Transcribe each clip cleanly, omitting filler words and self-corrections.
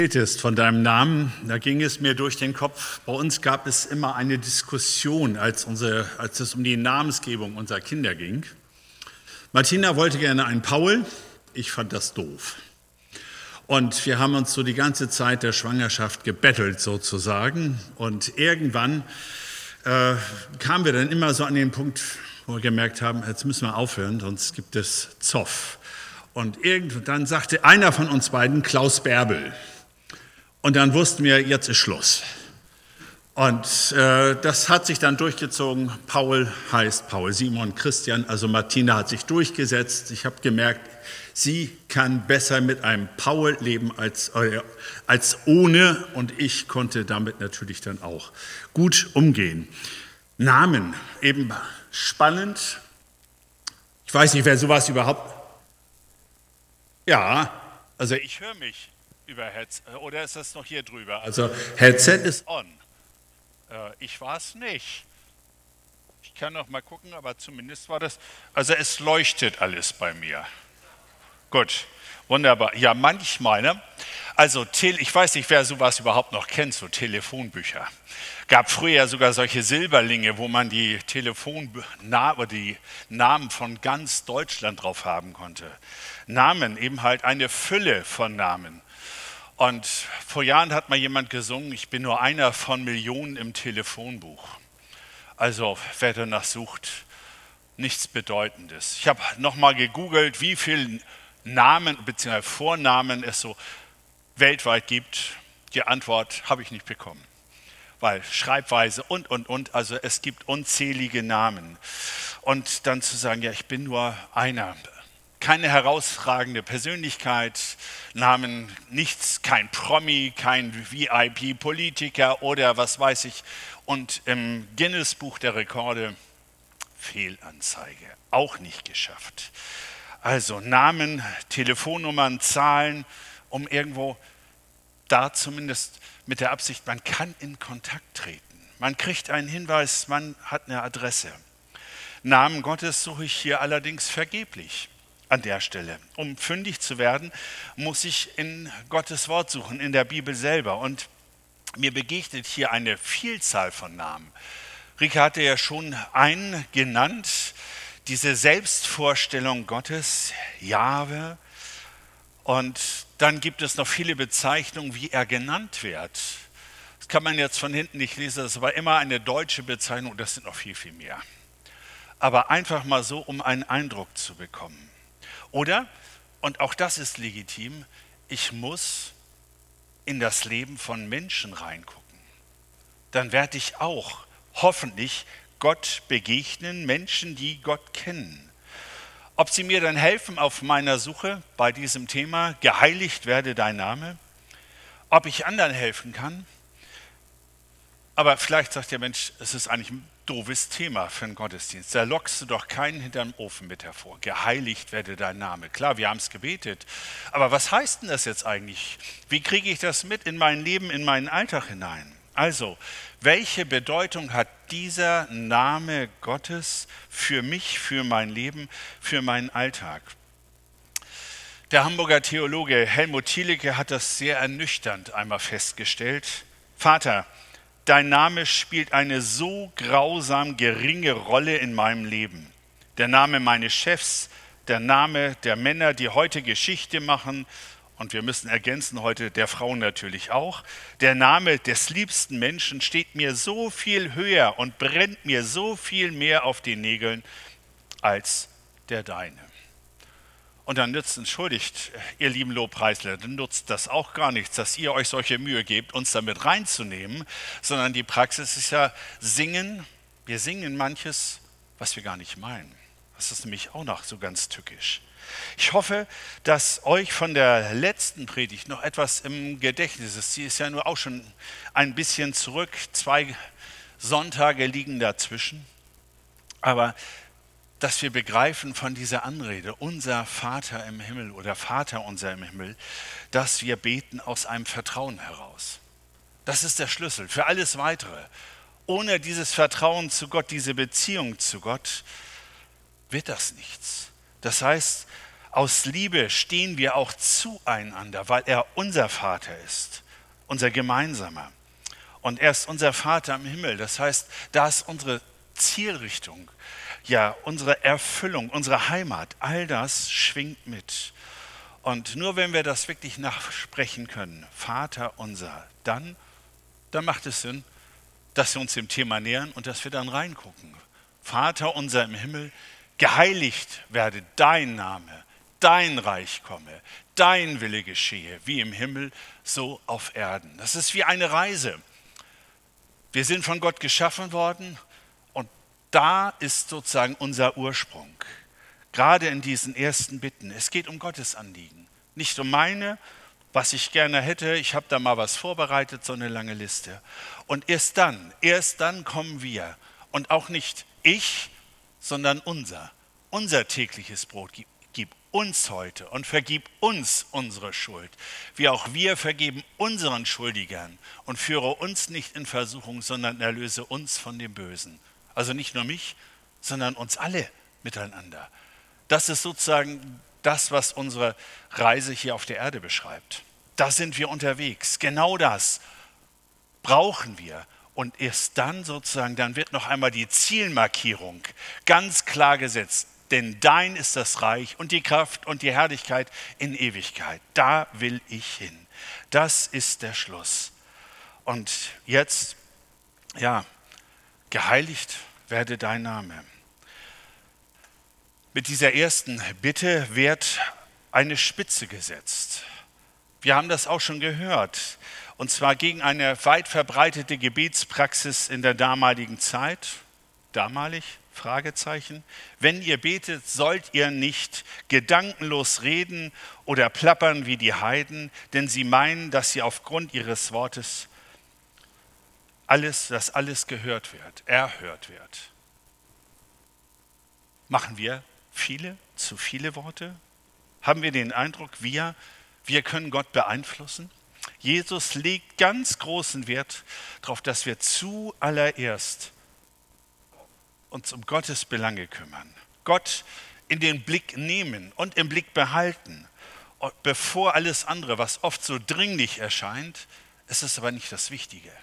Redest von deinem Namen, da ging es mir durch den Kopf. Bei uns gab es immer eine Diskussion, als es um die Namensgebung unserer Kinder ging. Martina wollte gerne einen Paul, ich fand das doof. Und wir haben uns so die ganze Zeit der Schwangerschaft gebettelt sozusagen. Und irgendwann kamen wir dann immer so an den Punkt, wo wir gemerkt haben, jetzt müssen wir aufhören, sonst gibt es Zoff. Und irgendwann sagte einer von uns beiden, Klaus Bärbel. Und dann wussten wir, jetzt ist Schluss. Und das hat sich dann durchgezogen. Paul heißt Paul, Simon, Christian, also Martina hat sich durchgesetzt. Ich habe gemerkt, sie kann besser mit einem Paul leben als ohne. Und ich konnte damit natürlich dann auch gut umgehen. Namen, eben spannend. Ich weiß nicht, wer sowas überhaupt... Ja, also ich höre mich über Headset, oder ist das noch hier drüber? Also Headset ist on. Ich war es nicht. Ich kann noch mal gucken, aber zumindest war das, also es leuchtet alles bei mir. Gut, wunderbar. Ja, manchmal, ne? Also ich weiß nicht, wer sowas überhaupt noch kennt, so Telefonbücher. Gab früher sogar solche Silberlinge, wo man die die Namen von ganz Deutschland drauf haben konnte. Namen, eben halt eine Fülle von Namen. Und vor Jahren hat mal jemand gesungen, ich bin nur einer von Millionen im Telefonbuch. Also wer danach sucht, nichts Bedeutendes. Ich habe nochmal gegoogelt, wie viele Namen bzw. Vornamen es so weltweit gibt. Die Antwort habe ich nicht bekommen. Weil Schreibweise und, also es gibt unzählige Namen. Und dann zu sagen, ja, ich bin nur einer. Keine herausragende Persönlichkeit, Namen, nichts, kein Promi, kein VIP-Politiker oder was weiß ich. Und im Guinness-Buch der Rekorde, Fehlanzeige, auch nicht geschafft. Also Namen, Telefonnummern, Zahlen, um irgendwo da zumindest mit der Absicht, man kann in Kontakt treten. Man kriegt einen Hinweis, man hat eine Adresse. Namen Gottes suche ich hier allerdings vergeblich. An der Stelle. Um fündig zu werden, muss ich in Gottes Wort suchen, in der Bibel selber. Und mir begegnet hier eine Vielzahl von Namen. Rika hatte ja schon einen genannt, diese Selbstvorstellung Gottes, Jahwe. Und dann gibt es noch viele Bezeichnungen, wie er genannt wird. Das kann man jetzt von hinten nicht lesen, das war immer eine deutsche Bezeichnung, das sind noch viel, viel mehr. Aber einfach mal so, um einen Eindruck zu bekommen. Oder, und auch das ist legitim, ich muss in das Leben von Menschen reingucken. Dann werde ich auch hoffentlich Gott begegnen, Menschen, die Gott kennen. Ob sie mir dann helfen auf meiner Suche bei diesem Thema, geheiligt werde dein Name, ob ich anderen helfen kann. Aber vielleicht sagt der Mensch, es ist eigentlich ein doofes Thema für einen Gottesdienst. Da lockst du doch keinen hinterm Ofen mit hervor. Geheiligt werde dein Name. Klar, wir haben es gebetet. Aber was heißt denn das jetzt eigentlich? Wie kriege ich das mit in mein Leben, in meinen Alltag hinein? Also, welche Bedeutung hat dieser Name Gottes für mich, für mein Leben, für meinen Alltag? Der Hamburger Theologe Helmut Thielicke hat das sehr ernüchternd einmal festgestellt. Vater, dein Name spielt eine so grausam geringe Rolle in meinem Leben. Der Name meines Chefs, der Name der Männer, die heute Geschichte machen, und wir müssen ergänzen heute der Frauen natürlich auch, der Name des liebsten Menschen steht mir so viel höher und brennt mir so viel mehr auf den Nägeln als der deine. Und dann entschuldigt, ihr lieben Lobpreisler, dann nutzt das auch gar nichts, dass ihr euch solche Mühe gebt, uns damit reinzunehmen, sondern die Praxis ist ja singen. Wir singen manches, was wir gar nicht meinen. Das ist nämlich auch noch so ganz tückisch. Ich hoffe, dass euch von der letzten Predigt noch etwas im Gedächtnis ist. Sie ist ja nur auch schon ein bisschen zurück. 2 Sonntage liegen dazwischen. Aber dass wir begreifen von dieser Anrede, unser Vater im Himmel oder Vater unser im Himmel, dass wir beten aus einem Vertrauen heraus. Das ist der Schlüssel für alles Weitere. Ohne dieses Vertrauen zu Gott, diese Beziehung zu Gott, wird das nichts. Das heißt, Aus Liebe stehen wir auch zueinander, weil er unser Vater ist, unser gemeinsamer. Und er ist unser Vater im Himmel. Das heißt, da ist unsere Zielrichtung, ja, unsere Erfüllung, unsere Heimat. All das schwingt mit. Und nur wenn wir das wirklich nachsprechen können, Vater unser, dann macht es Sinn, dass wir uns dem Thema nähern und dass wir dann reingucken. Vater unser im Himmel, geheiligt werde dein Name, dein Reich komme, dein Wille geschehe, wie im Himmel, so auf Erden. Das ist wie eine Reise. Wir sind von Gott geschaffen worden und da ist sozusagen unser Ursprung. Gerade in diesen ersten Bitten. Es geht um Gottes Anliegen, nicht um meine, was ich gerne hätte. Ich habe da mal was vorbereitet, so eine lange Liste. Und erst dann kommen wir. Und auch nicht ich, sondern unser tägliches Brot. Gib uns heute und vergib uns unsere Schuld, wie auch wir vergeben unseren Schuldigern und führe uns nicht in Versuchung, sondern erlöse uns von dem Bösen. Also nicht nur mich, sondern uns alle miteinander. Das ist sozusagen das, was unsere Reise hier auf der Erde beschreibt. Da sind wir unterwegs. Genau das brauchen wir. Und erst dann sozusagen, dann wird noch einmal die Zielmarkierung ganz klar gesetzt. Denn dein ist das Reich und die Kraft und die Herrlichkeit in Ewigkeit. Da will ich hin. Das ist der Schluss. Und jetzt, ja, geheiligt werde dein Name. Mit dieser ersten Bitte wird eine Spitze gesetzt. Wir haben das auch schon gehört. Und zwar gegen eine weit verbreitete Gebetspraxis in der damaligen Zeit. Damalig? Fragezeichen. Wenn ihr betet, sollt ihr nicht gedankenlos reden oder plappern wie die Heiden, denn sie meinen, dass sie aufgrund ihres Wortes dass alles gehört wird, erhört wird. Machen wir zu viele Worte? Haben wir den Eindruck, wir können Gott beeinflussen? Jesus legt ganz großen Wert darauf, dass wir zuallererst uns um Gottes Belange kümmern, Gott in den Blick nehmen und im Blick behalten, bevor alles andere, was oft so dringlich erscheint, ist es aber nicht das Wichtige.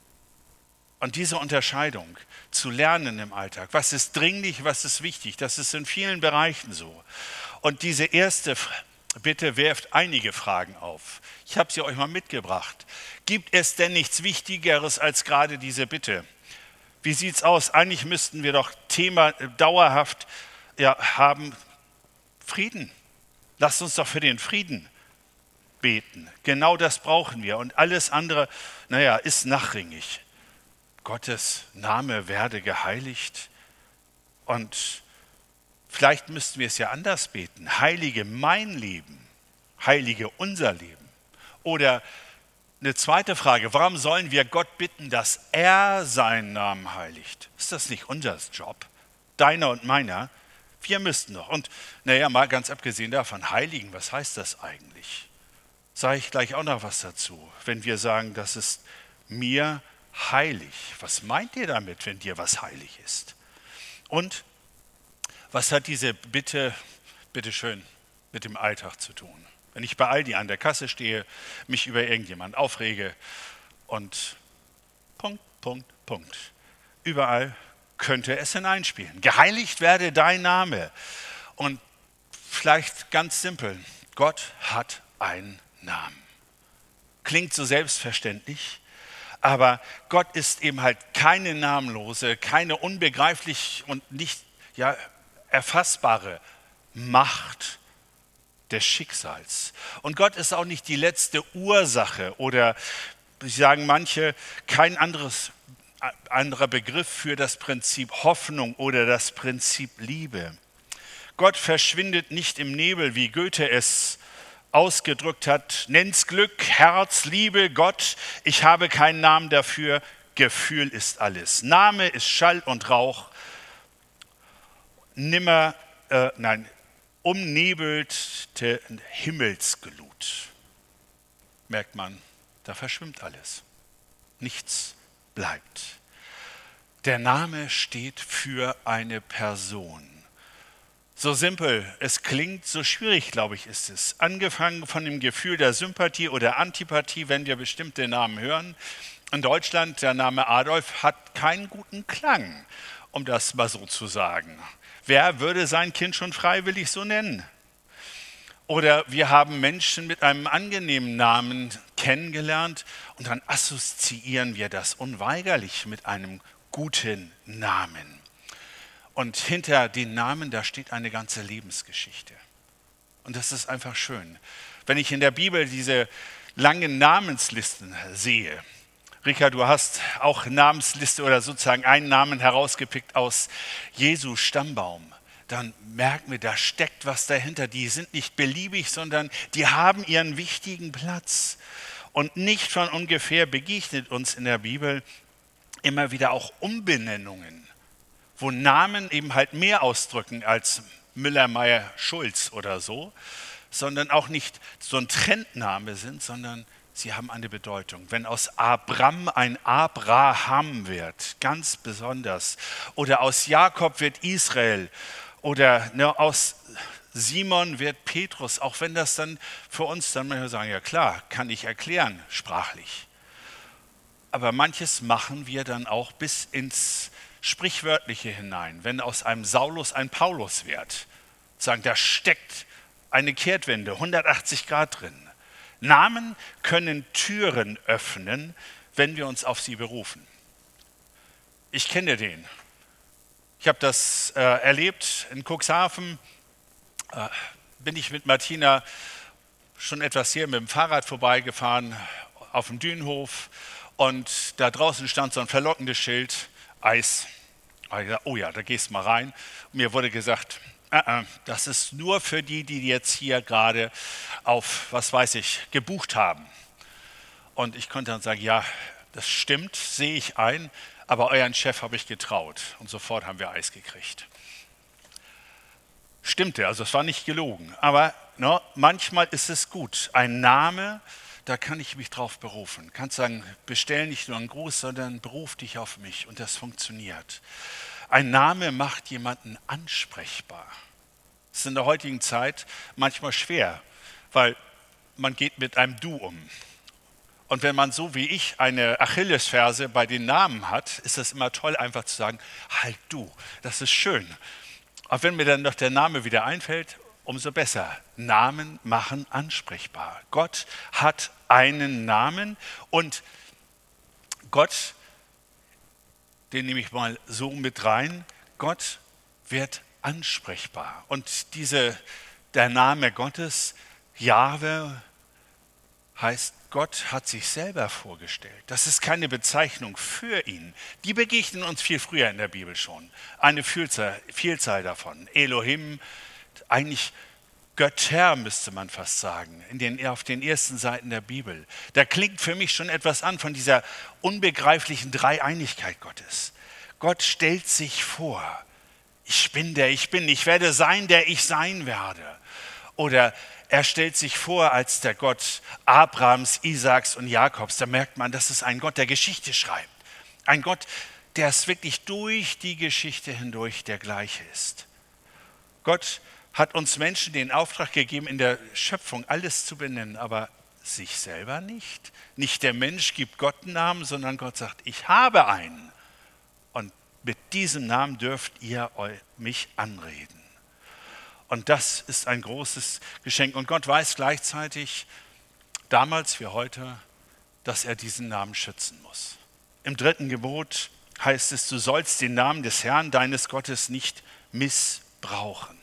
Und diese Unterscheidung zu lernen im Alltag, was ist dringlich, was ist wichtig, das ist in vielen Bereichen so. Und diese erste Bitte wirft einige Fragen auf. Ich habe sie euch mal mitgebracht. Gibt es denn nichts Wichtigeres als gerade diese Bitte? Wie sieht's aus? Eigentlich müssten wir doch Thema dauerhaft haben, Frieden. Lasst uns doch für den Frieden beten. Genau das brauchen wir. Und alles andere, ist nachrangig. Gottes Name werde geheiligt. Und vielleicht müssten wir es ja anders beten. Heilige mein Leben. Heilige unser Leben. Oder eine zweite Frage, warum sollen wir Gott bitten, dass er seinen Namen heiligt? Ist das nicht unser Job? Deiner und meiner? Wir müssten doch. Und mal ganz abgesehen davon, heiligen, was heißt das eigentlich? Sage ich gleich auch noch was dazu. Wenn wir sagen, das ist mir heilig. Was meint ihr damit, wenn dir was heilig ist? Und was hat diese Bitte, bitteschön, mit dem Alltag zu tun? Wenn ich bei Aldi an der Kasse stehe, mich über irgendjemand aufrege und Punkt. Überall könnte es hineinspielen. Geheiligt werde dein Name. Und vielleicht ganz simpel, Gott hat einen Namen. Klingt so selbstverständlich, aber Gott ist eben halt keine namenlose, keine unbegreiflich und nicht erfassbare Macht des Schicksals. Und Gott ist auch nicht die letzte Ursache oder, sagen manche, kein anderer Begriff für das Prinzip Hoffnung oder das Prinzip Liebe. Gott verschwindet nicht im Nebel, wie Goethe es ausgedrückt hat. Nenn's Glück, Herz, Liebe, Gott. Ich habe keinen Namen dafür. Gefühl ist alles. Name ist Schall und Rauch. Umnebelte Himmelsglut. Merkt man, da verschwimmt alles. Nichts bleibt. Der Name steht für eine Person. So simpel es klingt, so schwierig, glaube ich, ist es. Angefangen von dem Gefühl der Sympathie oder Antipathie, wenn wir bestimmte Namen hören. In Deutschland, der Name Adolf hat keinen guten Klang, um das mal so zu sagen. Wer würde sein Kind schon freiwillig so nennen? Oder wir haben Menschen mit einem angenehmen Namen kennengelernt und dann assoziieren wir das unweigerlich mit einem guten Namen. Und hinter den Namen, da steht eine ganze Lebensgeschichte. Und das ist einfach schön. Wenn ich in der Bibel diese langen Namenslisten sehe, Rika, du hast auch Namensliste oder sozusagen einen Namen herausgepickt aus Jesu Stammbaum, dann merken wir, da steckt was dahinter. Die sind nicht beliebig, sondern die haben ihren wichtigen Platz. Und nicht von ungefähr begegnet uns in der Bibel immer wieder auch Umbenennungen, wo Namen eben halt mehr ausdrücken als Müller, Meyer, Schulz oder so, sondern auch nicht so ein Trendname sind, sondern sie haben eine Bedeutung. Wenn aus Abram ein Abraham wird, ganz besonders, oder aus Jakob wird Israel, oder aus Simon wird Petrus, auch wenn das dann für uns dann manchmal sagen, ja klar, kann ich erklären, sprachlich. Aber manches machen wir dann auch bis ins Sprichwörtliche hinein. Wenn aus einem Saulus ein Paulus wird, sagen, da steckt eine Kehrtwende, 180 Grad drin. Namen können Türen öffnen, wenn wir uns auf sie berufen. Ich kenne den. Ich habe das erlebt in Cuxhaven. Bin ich mit Martina schon etwas hier mit dem Fahrrad vorbeigefahren auf dem Dünenhof und da draußen stand so ein verlockendes Schild, Eis. Oh ja, da gehst du mal rein. Und mir wurde gesagt, das ist nur für die, die jetzt hier gerade auf, was weiß ich, gebucht haben. Und ich konnte dann sagen, ja, das stimmt, sehe ich ein, aber euren Chef habe ich getraut. Und sofort haben wir Eis gekriegt. Stimmte, also es war nicht gelogen. Aber manchmal ist es gut. Ein Name, da kann ich mich drauf berufen. Kannst sagen, bestell nicht nur einen Gruß, sondern beruf dich auf mich. Und das funktioniert. Ein Name macht jemanden ansprechbar. Das ist in der heutigen Zeit manchmal schwer, weil man geht mit einem Du um. Und wenn man so wie ich eine Achillesferse bei den Namen hat, ist es immer toll, einfach zu sagen, halt du, das ist schön. Aber wenn mir dann noch der Name wieder einfällt, umso besser. Namen machen ansprechbar. Gott hat einen Namen und Gott, den nehme ich mal so mit rein, Gott wird ansprechbar. Und der Name Gottes, Jahwe, heißt, Gott hat sich selber vorgestellt. Das ist keine Bezeichnung für ihn. Die begegnen uns viel früher in der Bibel schon. Eine Vielzahl davon. Elohim, eigentlich Götter müsste man fast sagen, auf den ersten Seiten der Bibel. Da klingt für mich schon etwas an von dieser unbegreiflichen Dreieinigkeit Gottes. Gott stellt sich vor, ich bin der ich bin, ich werde sein, der ich sein werde. Oder er stellt sich vor als der Gott Abrahams, Isaaks und Jakobs. Da merkt man, das ist ein Gott, der Geschichte schreibt. Ein Gott, der es wirklich durch die Geschichte hindurch der gleiche ist. Gott hat uns Menschen den Auftrag gegeben, in der Schöpfung alles zu benennen, aber sich selber nicht. Nicht der Mensch gibt Gott einen Namen, sondern Gott sagt, ich habe einen. Und mit diesem Namen dürft ihr mich anreden. Und das ist ein großes Geschenk. Und Gott weiß gleichzeitig, damals wie heute, dass er diesen Namen schützen muss. Im 3. Gebot heißt es, du sollst den Namen des Herrn, deines Gottes, nicht missbrauchen.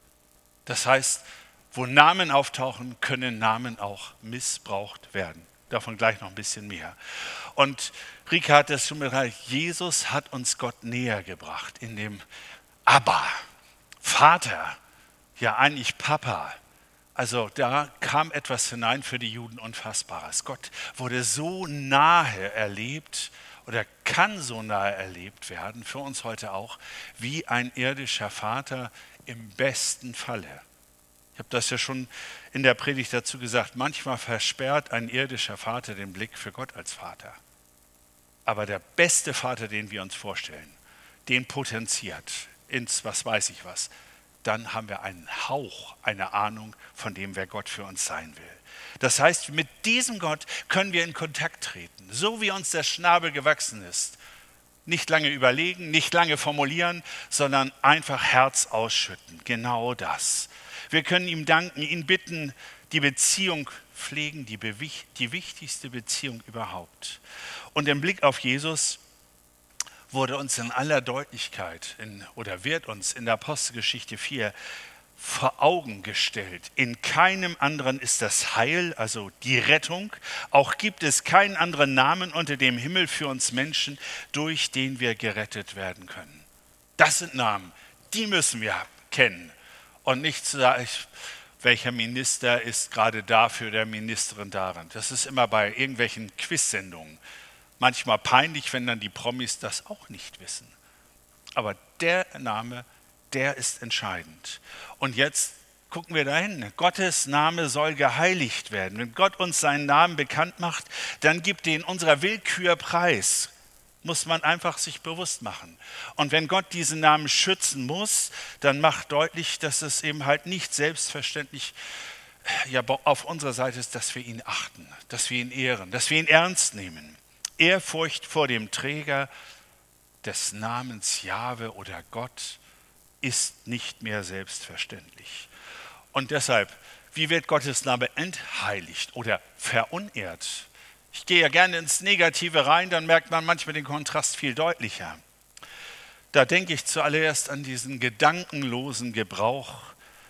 Das heißt, wo Namen auftauchen, können Namen auch missbraucht werden. Davon gleich noch ein bisschen mehr. Und Rika hat das schon gesagt, Jesus hat uns Gott näher gebracht in dem Abba, Vater, ja eigentlich Papa. Also da kam etwas hinein für die Juden Unfassbares. Gott wurde so nahe erlebt oder kann so nahe erlebt werden, für uns heute auch, wie ein irdischer Vater im besten Falle. Ich habe das ja schon in der Predigt dazu gesagt, manchmal versperrt ein irdischer Vater den Blick für Gott als Vater. Aber der beste Vater, den wir uns vorstellen, den potenziert ins was weiß ich was, dann haben wir einen Hauch, eine Ahnung von dem, wer Gott für uns sein will. Das heißt, mit diesem Gott können wir in Kontakt treten, so wie uns der Schnabel gewachsen ist. Nicht lange überlegen, nicht lange formulieren, sondern einfach Herz ausschütten. Genau das. Wir können ihm danken, ihn bitten, die Beziehung pflegen, die wichtigste Beziehung überhaupt. Und im Blick auf Jesus wurde uns in aller Deutlichkeit wird uns in der Apostelgeschichte 4 vor Augen gestellt. In keinem anderen ist das Heil, also die Rettung. Auch gibt es keinen anderen Namen unter dem Himmel für uns Menschen, durch den wir gerettet werden können. Das sind Namen, die müssen wir kennen. Und nicht zu sagen, welcher Minister ist gerade dafür oder Ministerin daran. Das ist immer bei irgendwelchen Quiz-Sendungen. Manchmal peinlich, wenn dann die Promis das auch nicht wissen. Aber der Name, der ist entscheidend. Und jetzt gucken wir dahin. Gottes Name soll geheiligt werden. Wenn Gott uns seinen Namen bekannt macht, dann gibt er in unserer Willkür preis. Muss man einfach sich bewusst machen. Und wenn Gott diesen Namen schützen muss, dann macht deutlich, dass es eben halt nicht selbstverständlich auf unserer Seite ist, dass wir ihn achten, dass wir ihn ehren, dass wir ihn ernst nehmen. Ehrfurcht vor dem Träger des Namens Jahwe oder Gott ist nicht mehr selbstverständlich. Und deshalb, wie wird Gottes Name entheiligt oder verunehrt? Ich gehe ja gerne ins Negative rein, dann merkt man manchmal den Kontrast viel deutlicher. Da denke ich zuallererst an diesen gedankenlosen Gebrauch,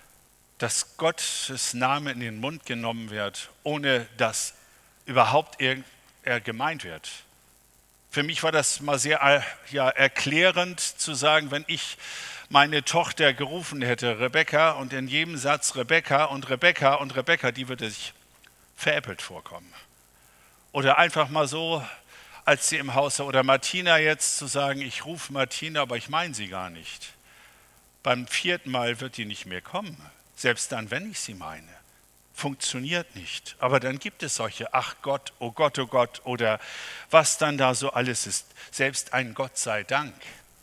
dass Gottes Name in den Mund genommen wird, ohne dass überhaupt er gemeint wird. Für mich war das mal sehr erklärend zu sagen, wenn ich meine Tochter gerufen hätte, Rebecca, und in jedem Satz Rebecca und Rebecca und Rebecca, die würde sich veräppelt vorkommen. Oder einfach mal so, als sie im Haus war, oder Martina jetzt zu sagen, ich rufe Martina, aber ich meine sie gar nicht. Beim 4. Mal wird die nicht mehr kommen, selbst dann, wenn ich sie meine. Funktioniert nicht. Aber dann gibt es solche, ach Gott, oh Gott, oh Gott, oder was dann da so alles ist. Selbst ein Gott sei Dank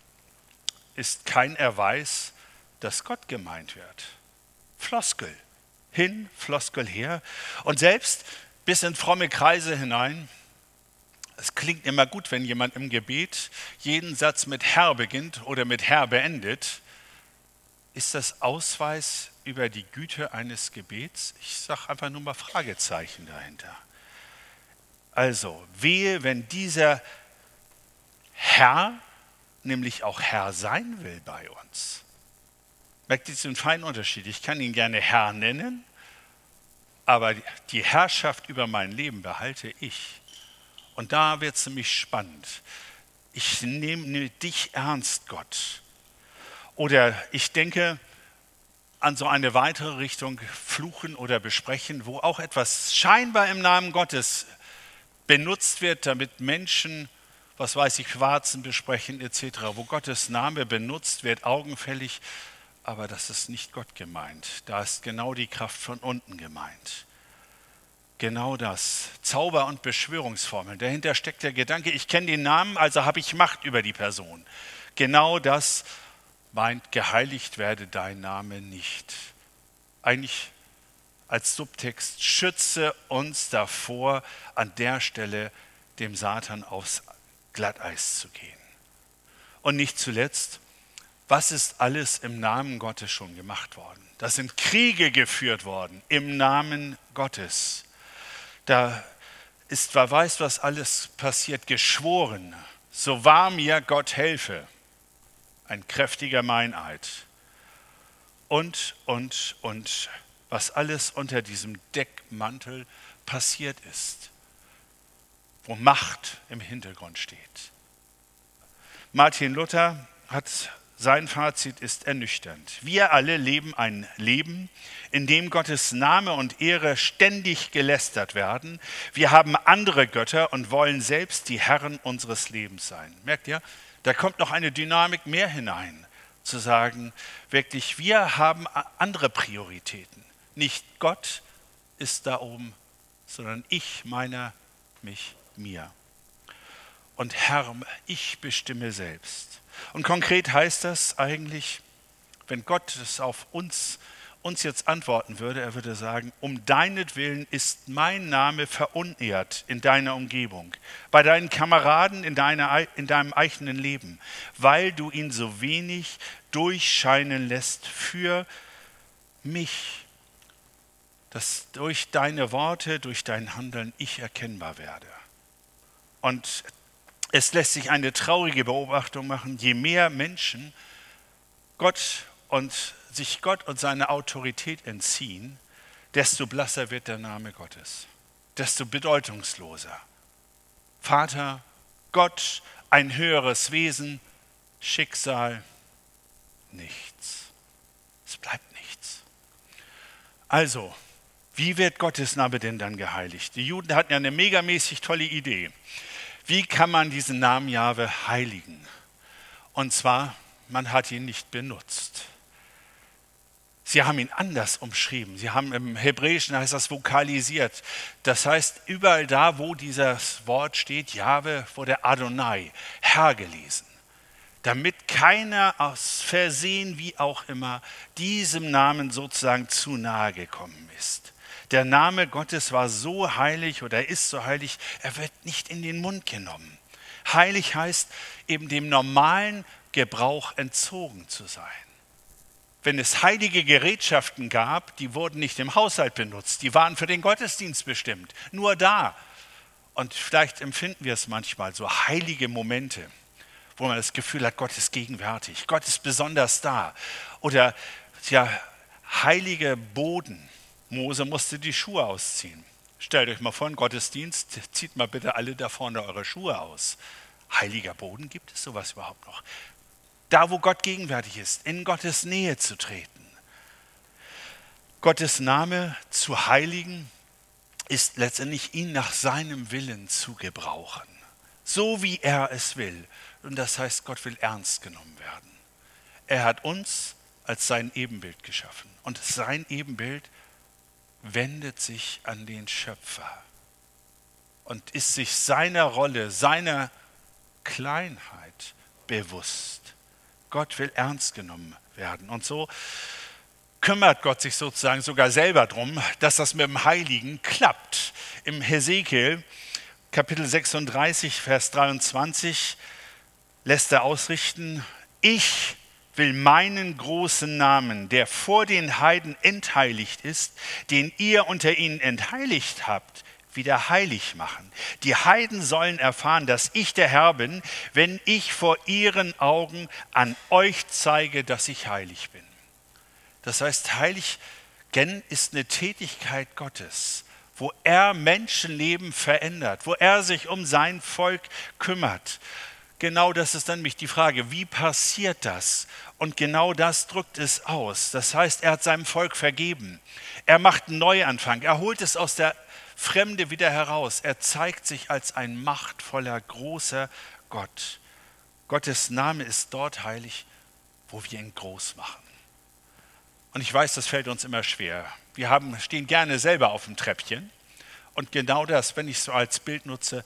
ist kein Erweis, dass Gott gemeint wird. Floskel hin, Floskel her. Und selbst bis in fromme Kreise hinein, es klingt immer gut, wenn jemand im Gebet jeden Satz mit Herr beginnt oder mit Herr beendet. Ist das Ausweis über die Güte eines Gebets? Ich sage einfach nur mal Fragezeichen dahinter. Also, wehe, wenn dieser Herr nämlich auch Herr sein will bei uns. Merkt ihr diesen feinen Unterschied? Ich kann ihn gerne Herr nennen, aber die Herrschaft über mein Leben behalte ich. Und da wird es nämlich spannend. Ich nehme dich ernst, Gott. Oder ich denke an so eine weitere Richtung, Fluchen oder Besprechen, wo auch etwas scheinbar im Namen Gottes benutzt wird, damit Menschen, was weiß ich, Warzen besprechen etc., wo Gottes Name benutzt wird, augenfällig, aber das ist nicht Gott gemeint. Da ist genau die Kraft von unten gemeint. Genau das. Zauber- und Beschwörungsformeln. Dahinter steckt der Gedanke, ich kenne den Namen, also habe ich Macht über die Person. Genau das meint, geheiligt werde dein Name nicht. Eigentlich als Subtext, schütze uns davor, an der Stelle dem Satan aufs Glatteis zu gehen. Und nicht zuletzt, was ist alles im Namen Gottes schon gemacht worden? Da sind Kriege geführt worden im Namen Gottes. Da ist, wer weiß, was alles passiert, geschworen. So wahr mir Gott helfe. Ein kräftiger Meineid. Und, was alles unter diesem Deckmantel passiert ist. Wo Macht im Hintergrund steht. Martin Luther hat, sein Fazit ist ernüchternd. Wir alle leben ein Leben, in dem Gottes Name und Ehre ständig gelästert werden. Wir haben andere Götter und wollen selbst die Herren unseres Lebens sein. Merkt ihr? Da kommt noch eine Dynamik mehr hinein, zu sagen, wirklich, wir haben andere Prioritäten. Nicht Gott ist da oben, sondern ich, meiner, mich, mir. Und Herr, ich bestimme selbst. Und konkret heißt das eigentlich, Wenn Gott es auf uns jetzt antworten würde, er würde sagen, um deinetwillen ist mein Name verunehrt in deiner Umgebung, bei deinen Kameraden in deinem eigenen Leben, weil du ihn so wenig durchscheinen lässt für mich, dass durch deine Worte, durch dein Handeln ich erkennbar werde. Und es lässt sich eine traurige Beobachtung machen, je mehr Menschen sich Gott und seine Autorität entziehen, desto blasser wird der Name Gottes, desto bedeutungsloser. Vater, Gott, ein höheres Wesen, Schicksal, nichts. Es bleibt nichts. Also, wie wird Gottes Name denn dann geheiligt? Die Juden hatten ja eine megamäßig tolle Idee. Wie kann man diesen Namen Jahwe heiligen? Und zwar, man hat ihn nicht benutzt. Sie haben ihn anders umschrieben. Sie haben im Hebräischen, heißt das, vokalisiert. Das heißt, überall da, wo dieses Wort steht, Jahwe, wurde Adonai, Herr gelesen. Damit keiner aus Versehen, wie auch immer, diesem Namen sozusagen zu nahe gekommen ist. Der Name Gottes war so heilig oder ist so heilig, er wird nicht in den Mund genommen. Heilig heißt eben dem normalen Gebrauch entzogen zu sein. Wenn es heilige Gerätschaften gab, die wurden nicht im Haushalt benutzt, die waren für den Gottesdienst bestimmt, nur da. Und vielleicht empfinden wir es manchmal, so heilige Momente, wo man das Gefühl hat, Gott ist gegenwärtig, Gott ist besonders da. Oder ja, heilige Boden. Mose musste die Schuhe ausziehen. Stellt euch mal vor, im Gottesdienst, zieht mal bitte alle da vorne eure Schuhe aus. Heiliger Boden, gibt es sowas überhaupt noch? Da, wo Gott gegenwärtig ist, in Gottes Nähe zu treten. Gottes Name zu heiligen, ist letztendlich ihn nach seinem Willen zu gebrauchen. So wie er es will. Und das heißt, Gott will ernst genommen werden. Er hat uns als sein Ebenbild geschaffen. Und sein Ebenbild wendet sich an den Schöpfer und ist sich seiner Rolle, seiner Kleinheit bewusst. Gott will ernst genommen werden. Und so kümmert Gott sich sozusagen sogar selber darum, dass das mit dem Heiligen klappt. Im Hesekiel, Kapitel 36, Vers 23, lässt er ausrichten, ich will meinen großen Namen, der vor den Heiden entheiligt ist, den ihr unter ihnen entheiligt habt, wieder heilig machen. Die Heiden sollen erfahren, dass ich der Herr bin, wenn ich vor ihren Augen an euch zeige, dass ich heilig bin. Das heißt, Heiligen ist eine Tätigkeit Gottes, wo er Menschenleben verändert, wo er sich um sein Volk kümmert. Genau das ist dann nämlich die Frage, wie passiert das? Und genau das drückt es aus. Das heißt, er hat seinem Volk vergeben. Er macht einen Neuanfang. Er holt es aus der Fremde wieder heraus. Er zeigt sich als ein machtvoller, großer Gott. Gottes Name ist dort heilig, wo wir ihn groß machen. Und ich weiß, das fällt uns immer schwer. Wir stehen gerne selber auf dem Treppchen. Und genau das, wenn ich es so als Bild nutze,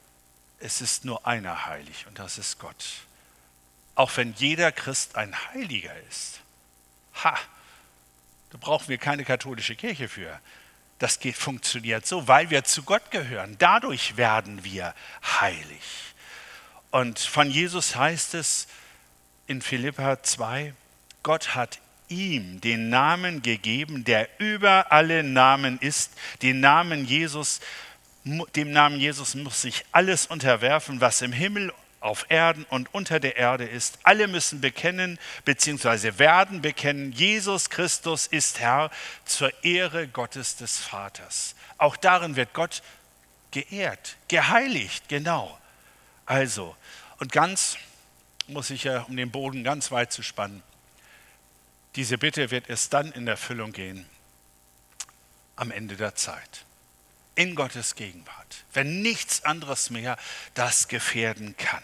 es ist nur einer heilig und das ist Gott. Auch wenn jeder Christ ein Heiliger ist. Da brauchen wir keine katholische Kirche für. Das funktioniert so, weil wir zu Gott gehören. Dadurch werden wir heilig. Und von Jesus heißt es in Philipper 2, Gott hat ihm den Namen gegeben, der über alle Namen ist, den Namen Jesus. Dem Namen Jesus muss sich alles unterwerfen, was im Himmel, auf Erden und unter der Erde ist. Alle müssen bekennen, beziehungsweise werden bekennen, Jesus Christus ist Herr zur Ehre Gottes des Vaters. Auch darin wird Gott geehrt, geheiligt, genau. Also, und ganz, muss ich ja, um den Boden ganz weit zu spannen, diese Bitte wird erst dann in Erfüllung gehen, am Ende der Zeit. In Gottes Gegenwart, wenn nichts anderes mehr das gefährden kann.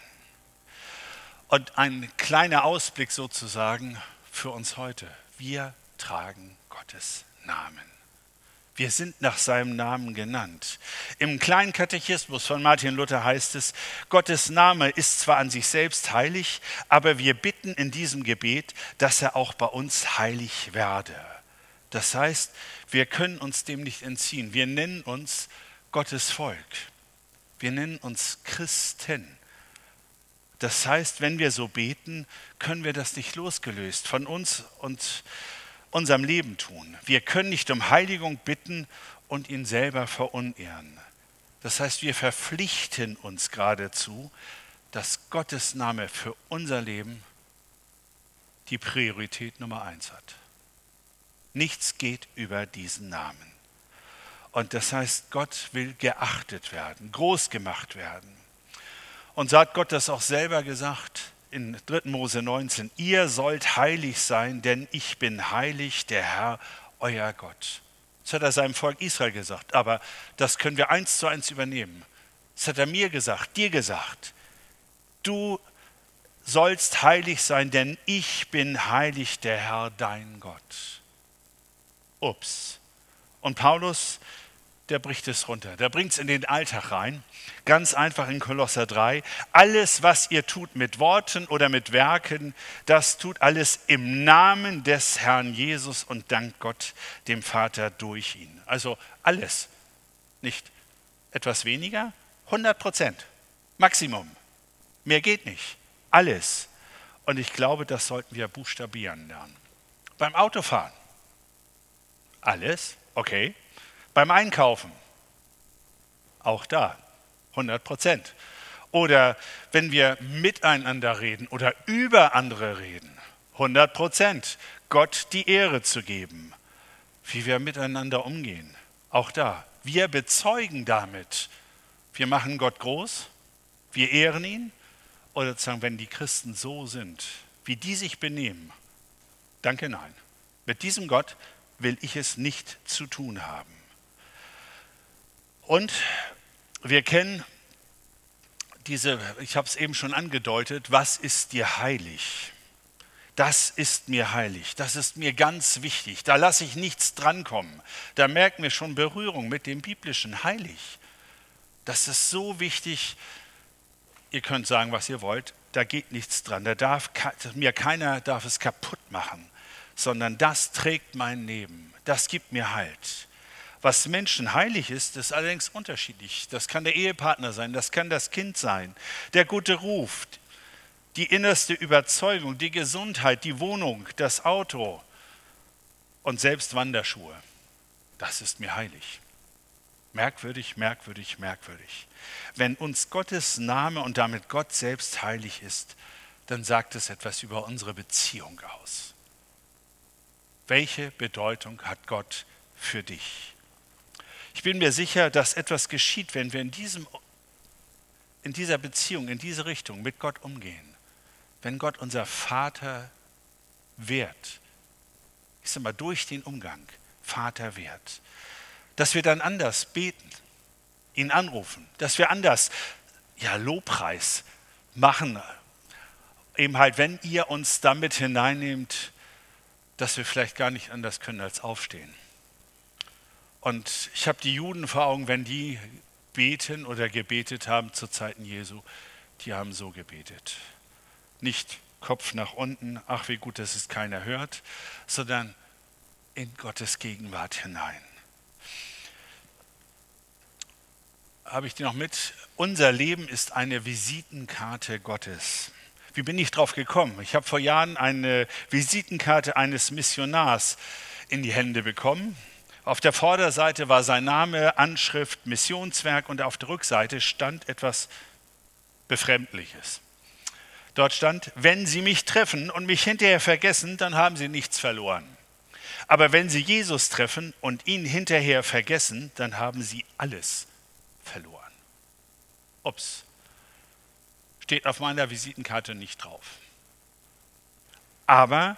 Und ein kleiner Ausblick sozusagen für uns heute. Wir tragen Gottes Namen. Wir sind nach seinem Namen genannt. Im kleinen Katechismus von Martin Luther heißt es, Gottes Name ist zwar an sich selbst heilig, aber wir bitten in diesem Gebet, dass er auch bei uns heilig werde. Das heißt, wir können uns dem nicht entziehen. Wir nennen uns Gottes Volk. Wir nennen uns Christen. Das heißt, wenn wir so beten, können wir das nicht losgelöst von uns und unserem Leben tun. Wir können nicht um Heiligung bitten und ihn selber verunehren. Das heißt, wir verpflichten uns geradezu, dass Gottes Name für unser Leben die Priorität Nummer 1 hat. Nichts geht über diesen Namen. Und das heißt, Gott will geachtet werden, groß gemacht werden. Und so hat Gott das auch selber gesagt in 3. Mose 19. Ihr sollt heilig sein, denn ich bin heilig, der Herr, euer Gott. Das hat er seinem Volk Israel gesagt, aber das können wir 1:1 übernehmen. Das hat er mir gesagt, dir gesagt. Du sollst heilig sein, denn ich bin heilig, der Herr, dein Gott. Ups. Und Paulus, der bricht es runter. Der bringt es in den Alltag rein. Ganz einfach in Kolosser 3. Alles, was ihr tut mit Worten oder mit Werken, das tut alles im Namen des Herrn Jesus und dankt Gott, dem Vater, durch ihn. Also alles. Nicht etwas weniger, 100%. Maximum. Mehr geht nicht. Alles. Und ich glaube, das sollten wir buchstabieren lernen. Beim Autofahren. Alles, okay. Beim Einkaufen, auch da, 100%. Oder wenn wir miteinander reden oder über andere reden, 100%. Gott die Ehre zu geben, wie wir miteinander umgehen, auch da. Wir bezeugen damit, wir machen Gott groß, wir ehren ihn, oder sozusagen, wenn die Christen so sind, wie die sich benehmen, danke, nein. Mit diesem Gott will ich es nicht zu tun haben. Und wir kennen ich habe es eben schon angedeutet, was ist dir heilig? Das ist mir heilig, das ist mir ganz wichtig, da lasse ich nichts drankommen. Da merken wir schon Berührung mit dem biblischen heilig. Das ist so wichtig, ihr könnt sagen, was ihr wollt, da geht nichts dran, keiner darf es kaputt machen, sondern das trägt mein Leben, das gibt mir Halt. Was Menschen heilig ist, ist allerdings unterschiedlich. Das kann der Ehepartner sein, das kann das Kind sein, der gute Ruf, die innerste Überzeugung, die Gesundheit, die Wohnung, das Auto und selbst Wanderschuhe. Das ist mir heilig. Merkwürdig, merkwürdig, merkwürdig. Wenn uns Gottes Name und damit Gott selbst heilig ist, dann sagt es etwas über unsere Beziehung aus. Welche Bedeutung hat Gott für dich? Ich bin mir sicher, dass etwas geschieht, wenn wir in dieser Beziehung, in diese Richtung mit Gott umgehen. Wenn Gott unser Vater wird, ich sage mal durch den Umgang, Vater wird, dass wir dann anders beten, ihn anrufen, dass wir anders Lobpreis machen, eben halt, wenn ihr uns damit hineinnehmt, dass wir vielleicht gar nicht anders können als aufstehen. Und ich habe die Juden vor Augen, wenn die beten oder gebetet haben zu Zeiten Jesu, die haben so gebetet. Nicht Kopf nach unten, ach wie gut, dass es keiner hört, sondern in Gottes Gegenwart hinein. Habe ich die noch mit? Unser Leben ist eine Visitenkarte Gottes. Wie bin ich drauf gekommen? Ich habe vor Jahren eine Visitenkarte eines Missionars in die Hände bekommen. Auf der Vorderseite war sein Name, Anschrift, Missionswerk und auf der Rückseite stand etwas Befremdliches. Dort stand, wenn Sie mich treffen und mich hinterher vergessen, dann haben Sie nichts verloren. Aber wenn Sie Jesus treffen und ihn hinterher vergessen, dann haben Sie alles verloren. Ups, steht auf meiner Visitenkarte nicht drauf. Aber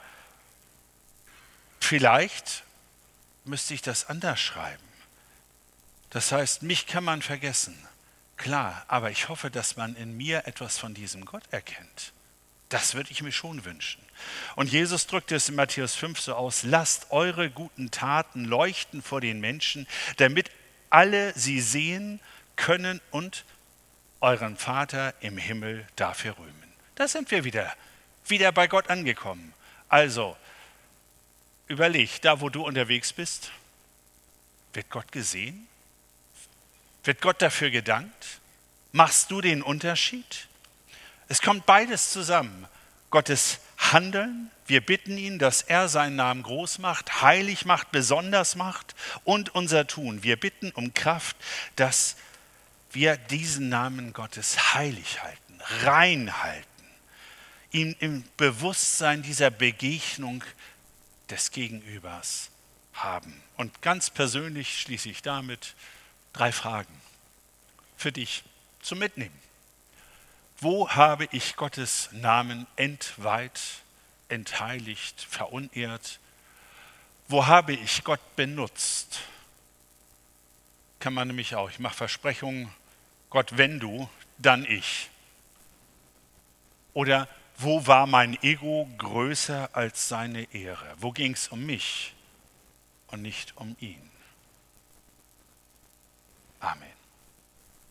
vielleicht müsste ich das anders schreiben. Das heißt, mich kann man vergessen. Klar, aber ich hoffe, dass man in mir etwas von diesem Gott erkennt. Das würde ich mir schon wünschen. Und Jesus drückte es in Matthäus 5 so aus: Lasst eure guten Taten leuchten vor den Menschen, damit alle sie sehen können und euren Vater im Himmel dafür rühmen. Da sind wir wieder bei Gott angekommen. Also, überleg, da wo du unterwegs bist, wird Gott gesehen? Wird Gott dafür gedankt? Machst du den Unterschied? Es kommt beides zusammen. Gottes Handeln, wir bitten ihn, dass er seinen Namen groß macht, heilig macht, besonders macht, und unser Tun. Wir bitten um Kraft, dass wir diesen Namen Gottes heilig halten, rein halten, ihn im Bewusstsein dieser Begegnung des Gegenübers haben. Und ganz persönlich schließe ich damit 3 Fragen für dich zum Mitnehmen. Wo habe ich Gottes Namen entweiht, entheiligt, verunehrt? Wo habe ich Gott benutzt? Kann man nämlich auch. Ich mache Versprechungen: Gott, wenn du, dann ich. Oder wo war mein Ego größer als seine Ehre? Wo ging es um mich und nicht um ihn? Amen.